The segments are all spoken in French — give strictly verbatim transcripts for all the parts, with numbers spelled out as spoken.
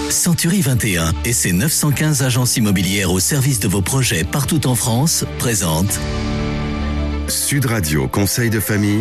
Century vingt et un et ses neuf cent quinze agences immobilières au service de vos projets partout en France présentent Sud Radio Conseil de famille.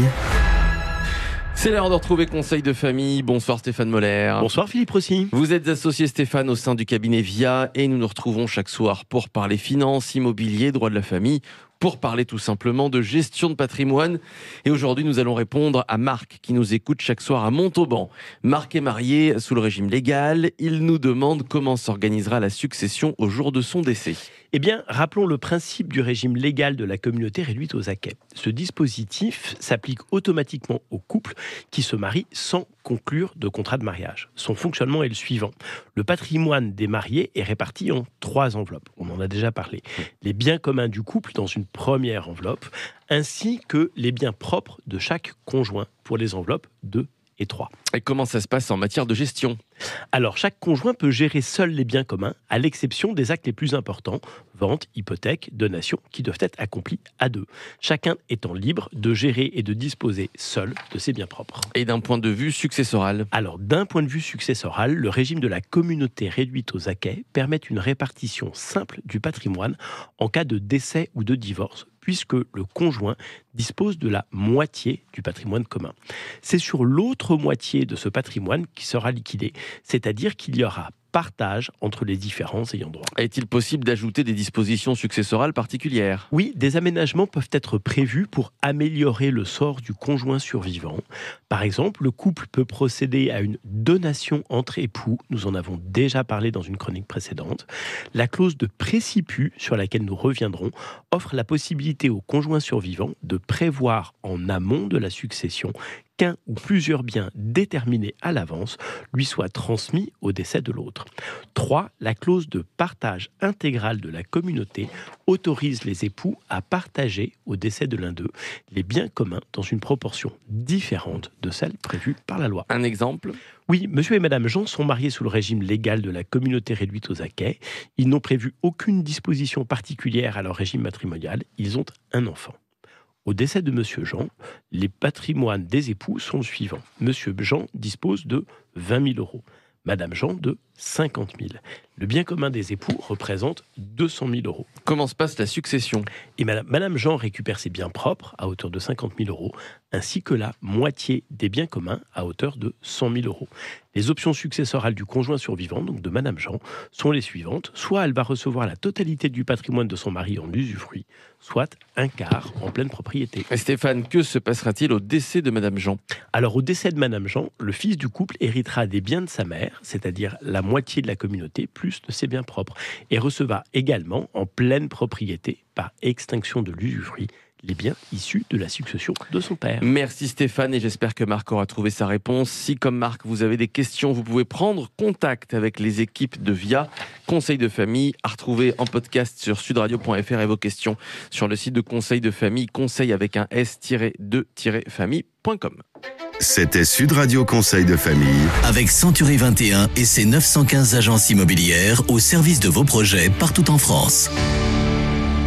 C'est l'heure de retrouver Conseil de famille. Bonsoir Stéphane Moller. Bonsoir Philippe Rossi. Vous êtes associé Stéphane au sein du cabinet Via et nous nous retrouvons chaque soir pour parler finances, immobilier, droit de la famille, pour parler tout simplement de gestion de patrimoine. Et aujourd'hui, nous allons répondre à Marc qui nous écoute chaque soir à Montauban. Marc est marié sous le régime légal. Il nous demande comment s'organisera la succession au jour de son décès. Eh bien, rappelons le principe du régime légal de la communauté réduite aux acquêts. Ce dispositif s'applique automatiquement aux couples qui se marient sans conclure de contrat de mariage. Son fonctionnement est le suivant. Le patrimoine des mariés est réparti en trois enveloppes. On en a déjà parlé. Les biens communs du couple dans une première enveloppe, ainsi que les biens propres de chaque conjoint pour les enveloppes deux et trois. Et comment ça se passe en matière de gestion ? Alors, chaque conjoint peut gérer seul les biens communs, à l'exception des actes les plus importants, vente, hypothèque, donation, qui doivent être accomplis à deux. Chacun étant libre de gérer et de disposer seul de ses biens propres. Et d'un point de vue successoral ? Alors, d'un point de vue successoral, le régime de la communauté réduite aux acquêts permet une répartition simple du patrimoine en cas de décès ou de divorce, puisque le conjoint dispose de la moitié du patrimoine commun. C'est sur l'autre moitié de ce patrimoine qui sera liquidé, c'est-à-dire qu'il y aura partage entre les différents ayants droit. Est-il possible d'ajouter des dispositions successorales particulières ? Oui, des aménagements peuvent être prévus pour améliorer le sort du conjoint survivant. Par exemple, le couple peut procéder à une donation entre époux, nous en avons déjà parlé dans une chronique précédente. La clause de préciput, sur laquelle nous reviendrons, offre la possibilité au conjoint survivant de prévoir en amont de la succession qu'un ou plusieurs biens déterminés à l'avance lui soient transmis au décès de l'autre. trois. La clause de partage intégral de la communauté autorise les époux à partager au décès de l'un d'eux les biens communs dans une proportion différente de celle prévue par la loi. Un exemple ? Oui, monsieur et madame Jean sont mariés sous le régime légal de la communauté réduite aux acquêts. Ils n'ont prévu aucune disposition particulière à leur régime matrimonial. Ils ont un enfant. Au décès de monsieur Jean, les patrimoines des époux sont le suivant. Monsieur Jean dispose de vingt mille euros. Madame Jean de cinquante mille. Le bien commun des époux représente deux cent mille euros. Comment se passe la succession ? Et madame, madame Jean récupère ses biens propres à hauteur de cinquante mille euros, ainsi que la moitié des biens communs à hauteur de cent mille euros. Les options successorales du conjoint survivant, donc de madame Jean, sont les suivantes. Soit elle va recevoir la totalité du patrimoine de son mari en usufruit, soit un quart en pleine propriété. Et Stéphane, que se passera-t-il au décès de madame Jean ? Alors, au décès de madame Jean, le fils du couple héritera des biens de sa mère, c'est-à-dire la moitié de la communauté, plus de ses biens propres, et recevra également en pleine propriété, par extinction de l'usufruit, les biens issus de la succession de son père. Merci Stéphane, et j'espère que Marc aura trouvé sa réponse. Si, comme Marc, vous avez des questions, vous pouvez prendre contact avec les équipes de Via, Conseil de famille, à retrouver en podcast sur sudradio point f r, et vos questions sur le site de Conseil de famille, conseil avec un s deux famille point com. C'était Sud Radio Conseil de famille. avec Century vingt et un et ses neuf cent quinze agences immobilières au service de vos projets partout en France.